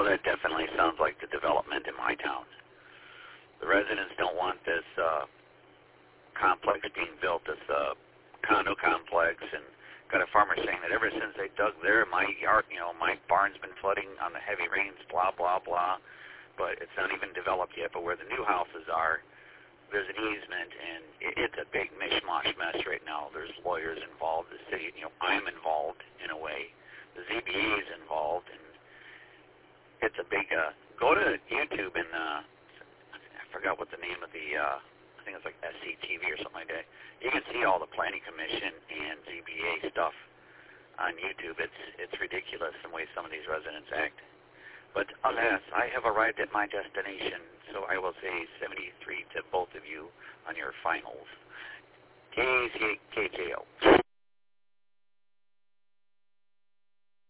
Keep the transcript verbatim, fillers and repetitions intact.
Oh, that definitely sounds like the development in my town. The residents don't want this uh, complex being built, this uh, condo complex, and got a farmer saying that ever since they dug there, my yard, you know, my barn's been flooding on the heavy rains, blah, blah, blah. But it's not even developed yet. But where the new houses are, there's an easement, and it, it's a big mishmash mess right now. There's lawyers involved. The city, you know, I'm involved in a way. The Z B A is involved, and it's a big, uh, go to YouTube and, uh, I forgot what the name of the, uh, I think it's like S C T V or something like that. You can see all the Planning Commission and Z B A stuff on YouTube. It's it's ridiculous the way some of these residents act. But alas, I have arrived at my destination, so I will say seventy-three to both of you on your finals. K C K J O.